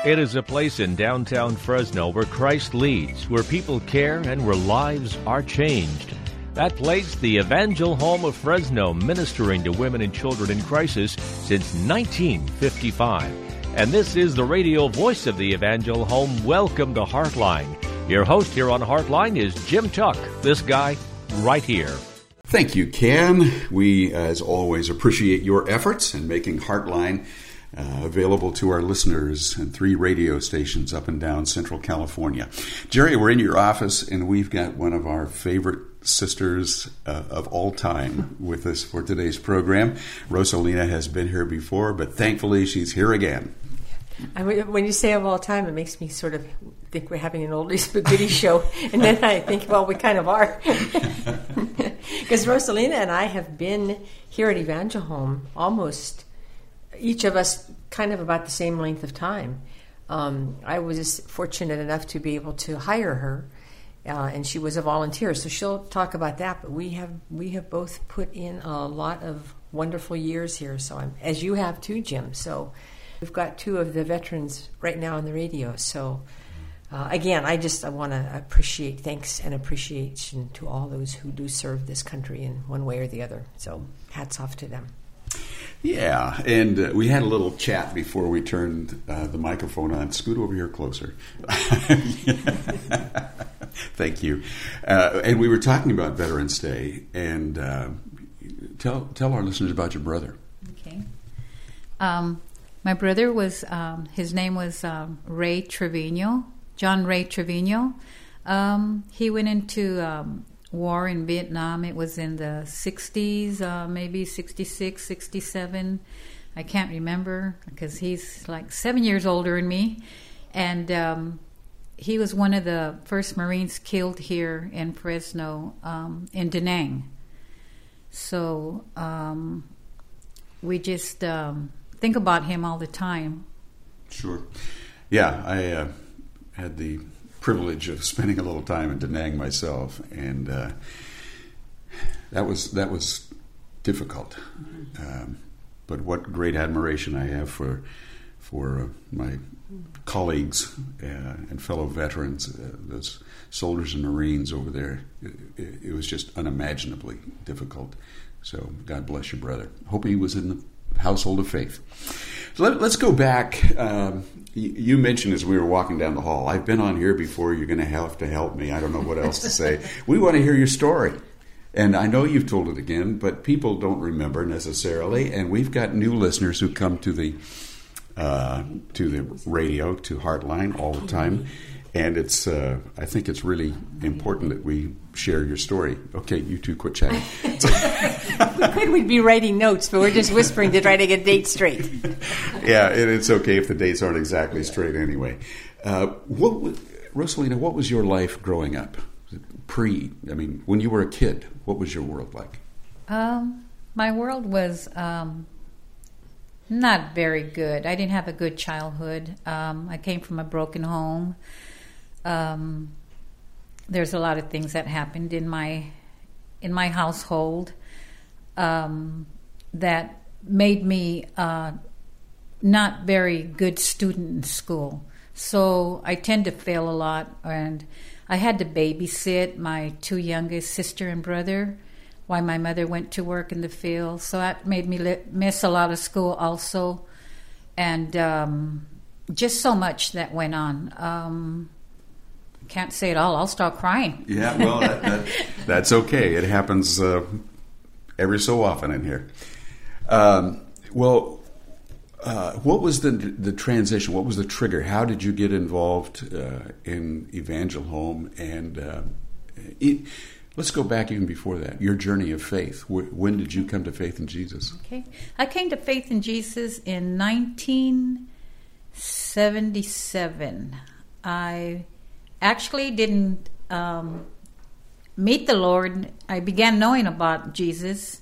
It is a place in downtown Fresno where Christ leads, where people care, and where lives are changed. That place, the Evangel Home of Fresno, ministering to women and children in crisis since 1955. And this is the radio voice of the Evangel Home. Welcome to Heartline. Your host here on Heartline is Jim Tuck, this guy right here. Thank you, Ken. We, as always, appreciate your efforts in making Heartline available to our listeners in 3 radio stations up and down Central California. Jerry, we're in your office, and we've got one of our favorite sisters of all time with us for today's program. Rosalina has been here before, but thankfully she's here again. When you say of all time, it makes me sort of think we're having an oldies but goodies show. And then I think, well, we kind of are. Because Rosalina and I have been here at Evangel Home almost, each of us kind of about the same length of time. I was fortunate enough to be able to hire her, and she was a volunteer. So she'll talk about that. But we have both put in a lot of wonderful years here. So as you have too, Jim. So we've got 2 of the veterans right now on the radio. So, again, I want to appreciate thanks and appreciation to all those who do serve this country in one way or the other. So hats off to them. Yeah, and we had a little chat before we turned the microphone on. Scoot over here closer. Thank you. And we were talking about Veterans Day, and tell our listeners about your brother. Okay. My brother was, his name was Ray Trevino, John Ray Trevino. He went into war in Vietnam. It was in the 60s, maybe 66, 67. I can't remember because he's like 7 years older than me. And he was one of the first Marines killed here in Fresno, in Da Nang. So we just think about him all the time. Sure. Yeah, I had the privilege of spending a little time in Da Nang myself, and that was difficult. But what great admiration I have for my colleagues and fellow veterans, those soldiers and Marines over there. It was just unimaginably difficult. So God bless your brother. Hope he was in the household of faith. So let's go back. You mentioned as we were walking down the hall, I've been on here before, you're going to have to help me. I don't know what else to say. We want to hear your story. And I know you've told it again, but people don't remember necessarily. And we've got new listeners who come to the radio, to Heartline all the time. And it's I think it's really important that we share your story. Okay, you two quit chatting. We'd be writing notes, but we're just whispering to try to get dates straight. Yeah, and it's okay if the dates aren't exactly straight anyway. Rosalina, what was your life growing up? When you were a kid, what was your world like? My world was not very good. I didn't have a good childhood. I came from a broken home. There's a lot of things that happened in my household that made me not very good student in school. So I tend to fail a lot, and I had to babysit my 2 youngest sister and brother while my mother went to work in the field. So that made me miss a lot of school also, and just so much that went on. Can't say it all. I'll start crying. Yeah, well, that's okay. It happens every so often in here. What was the transition? What was the trigger? How did you get involved in Evangel Home? And let's go back even before that. Your journey of faith. When did you come to faith in Jesus? Okay, I came to faith in Jesus in 1977. I actually didn't meet the Lord. I began knowing about Jesus.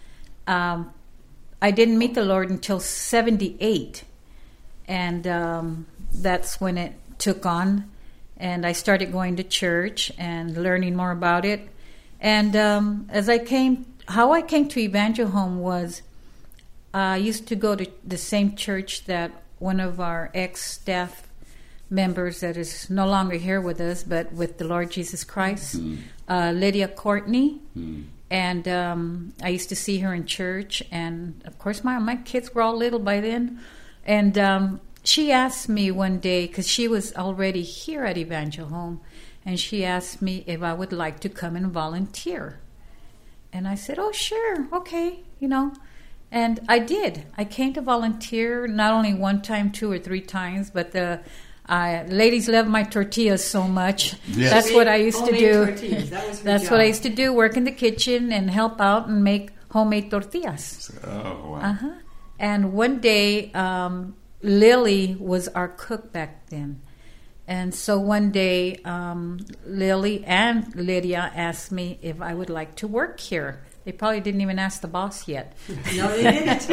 I didn't meet the Lord until 78, and that's when it took on. And I started going to church and learning more about it. And how I came to Evangel Home was I used to go to the same church that one of our ex-staff members that is no longer here with us, but with the Lord Jesus Christ, Lydia Courtney. And I used to see her in church. And, of course, my kids were all little by then. And she asked me one day, because she was already here at Evangel Home, and she asked me if I would like to come and volunteer. And I said, oh, sure, okay, And I did. I came to volunteer not only one time, 2 or 3 times, but the ladies love my tortillas so much. Yes. That's what I used to do. That's what I used to do, work in the kitchen and help out and make homemade tortillas. Oh, wow. And one day, Lily was our cook back then. And so one day, Lily and Lydia asked me if I would like to work here. They probably didn't even ask the boss yet. No, they didn't.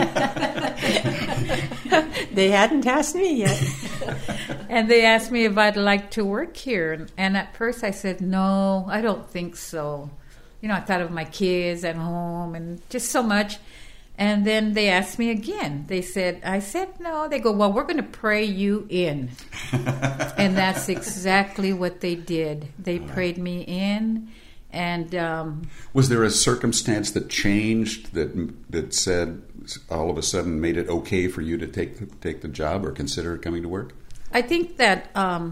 They hadn't asked me yet. And they asked me if I'd like to work here. And at first I said, no, I don't think so. I thought of my kids at home and just so much. And then they asked me again. I said no. They go, well, we're going to pray you in. And that's exactly what they did. They prayed me in. And was there a circumstance that changed that said all of a sudden made it okay for you to take the job or consider coming to work? I think that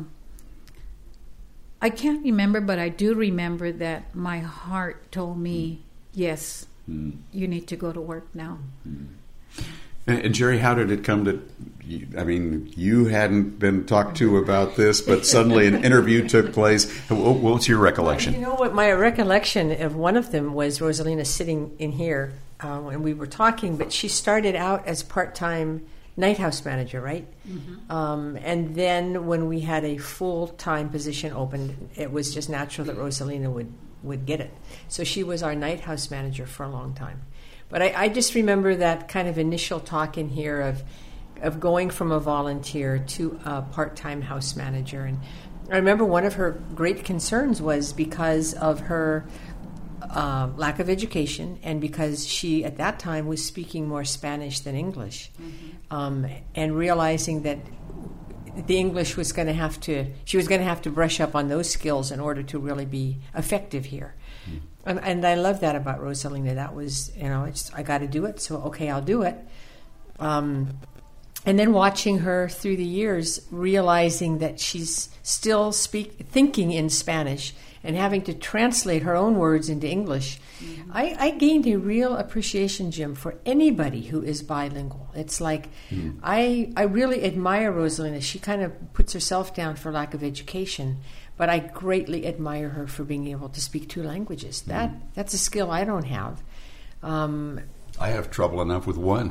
I can't remember, but I do remember that my heart told me, yes, you need to go to work now. And Jerry, how did it come to? You hadn't been talked to about this, but suddenly an interview took place. What's your recollection? You know what? My recollection of one of them was Rosalina sitting in here, and we were talking. But she started out as part-time night house manager, right? Mm-hmm. And then when we had a full-time position open, it was just natural that Rosalina would get it. So she was our night house manager for a long time. But I just remember that kind of initial talk in here of going from a volunteer to a part-time house manager. And I remember one of her great concerns was because of her lack of education and because she, at that time, was speaking more Spanish than English. Mm-hmm. And realizing that the English was going to have to brush up on those skills in order to really be effective here. Mm-hmm. And I love that about Rosalina. That was, I got to do it, so okay, I'll do it. And then watching her through the years, realizing that she's still thinking in Spanish and having to translate her own words into English, mm-hmm. I gained a real appreciation, Jim, for anybody who is bilingual. It's like, I really admire Rosalina. She kind of puts herself down for lack of education, but I greatly admire her for being able to speak 2 languages. That's a skill I don't have. I have trouble enough with one.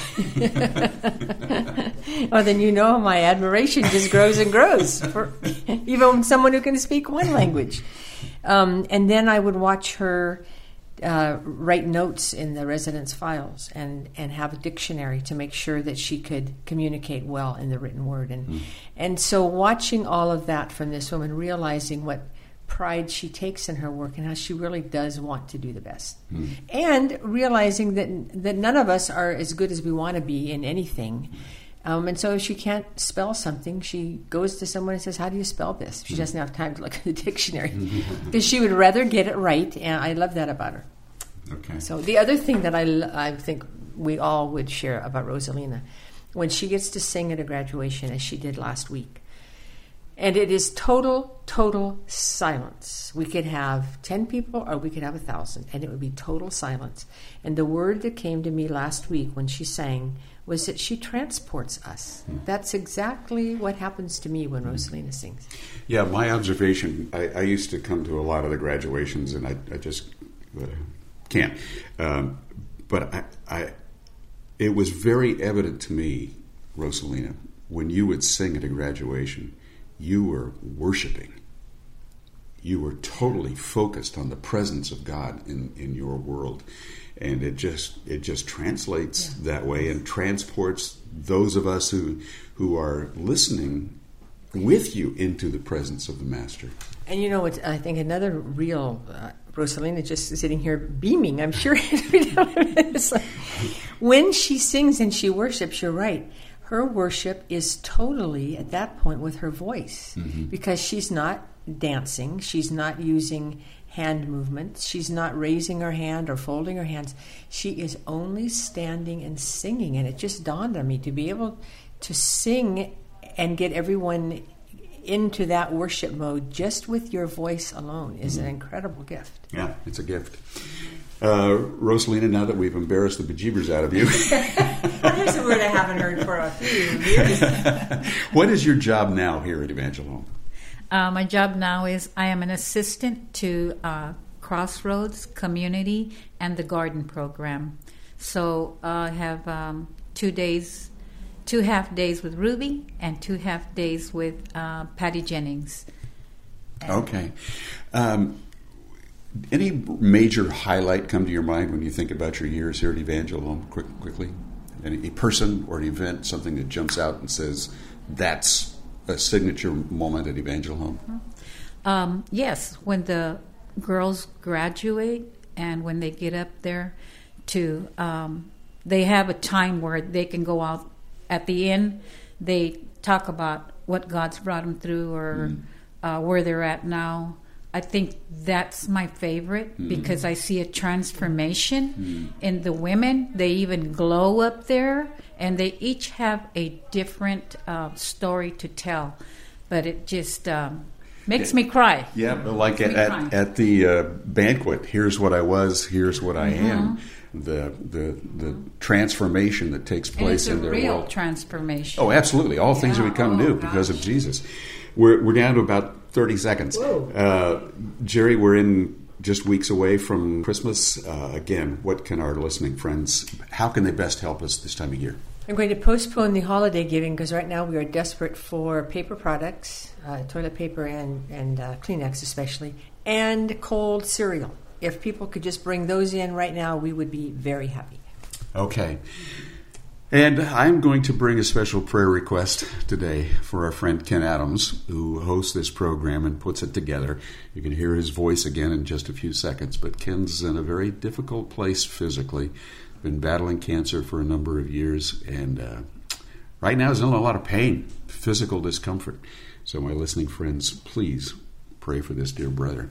Well, then my admiration just grows and grows for even someone who can speak 1 language. And then I would watch her write notes in the residence files and have a dictionary to make sure that she could communicate well in the written word. And so watching all of that from this woman, realizing what pride she takes in her work and how she really does want to do the best. And realizing that none of us are as good as we want to be in anything. And so if she can't spell something, she goes to someone and says, how do you spell this? She doesn't have time to look at the dictionary because she would rather get it right, and I love that about her. Okay. So the other thing that I think we all would share about Rosalina, when she gets to sing at a graduation, as she did last week, and it is total silence. We could have 10 people or we could have 1,000, and it would be total silence. And the word that came to me last week when she sang was that she transports us. That's exactly what happens to me when Rosalina sings. Yeah, my observation, I used to come to a lot of the graduations, and I just can't. But it was very evident to me, Rosalina, when you would sing at a graduation, you were worshiping. You were totally focused on the presence of God in your world. And it just translates that way and transports those of us who are listening with you into the presence of the Master. And I think another real Rosalina just sitting here beaming, I'm sure. When she sings and she worships, you're right. her worship is totally, at that point, with her voice. Because she's not dancing. She's not using hand movements. She's not raising her hand or folding her hands. She is only standing and singing. And it just dawned on me to be able to sing and get everyone into that worship mode just with your voice alone is an incredible gift. Yeah, it's a gift. Rosalina, now that we've embarrassed the bejeebers out of you. Well, here's a word I haven't heard for a few years. What is your job now here at Evangel Home? My job now is I am an assistant to Crossroads Community and the Garden Program. So I have 2 half days with Ruby and 2 half days with Patty Jennings. Okay. Any major highlight come to your mind when you think about your years here at Evangel Home quickly? A person or an event, something that jumps out and says, that's a signature moment at Evangel Home? Yes, when the girls graduate and when they get up there to, they have a time where they can go out. At the end, they talk about what God's brought them through or where they're at now. I think that's my favorite because I see a transformation in the women. They even glow up there, and they each have a different story to tell. But it just makes me cry. Yeah, like at the banquet, here's what I was, here's what I am. The transformation that takes place in their world. It's a real transformation. Oh, absolutely. All things have become new because of Jesus. We're down to about 30 seconds. Jerry, we're in just weeks away from Christmas. Again, what can our listening friends, how can they best help us this time of year? I'm going to postpone the holiday giving because right now we are desperate for paper products, toilet paper and Kleenex especially, and cold cereal. If people could just bring those in right now, we would be very happy. Okay. And I'm going to bring a special prayer request today for our friend Ken Adams, who hosts this program and puts it together. You can hear his voice again in just a few seconds, but Ken's in a very difficult place physically, been battling cancer for a number of years, and right now is in a lot of pain, physical discomfort. So my listening friends, please pray for this dear brother.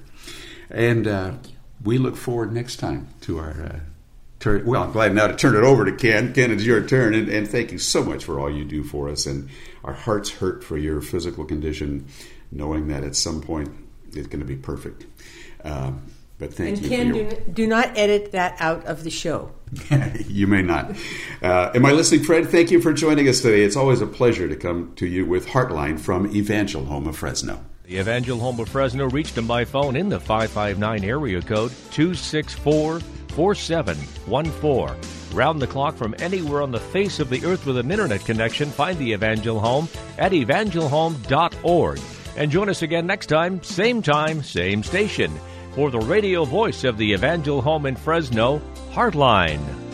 And we look forward next time to our well, I'm glad now to turn it over to Ken. Ken, it's your turn, and thank you so much for all you do for us. And our hearts hurt for your physical condition, knowing that at some point it's going to be perfect. But thank you. And Ken, do not edit that out of the show. You may not. And my listening friend, thank you for joining us today. It's always a pleasure to come to you with Heartline from Evangel Home of Fresno. The Evangel Home of Fresno reached them by phone in the 559 area code 264-4714. Round the clock from anywhere on the face of the earth with an internet connection, find the Evangel Home at evangelhome.org. And join us again next time, same station, for the radio voice of the Evangel Home in Fresno, Heartline.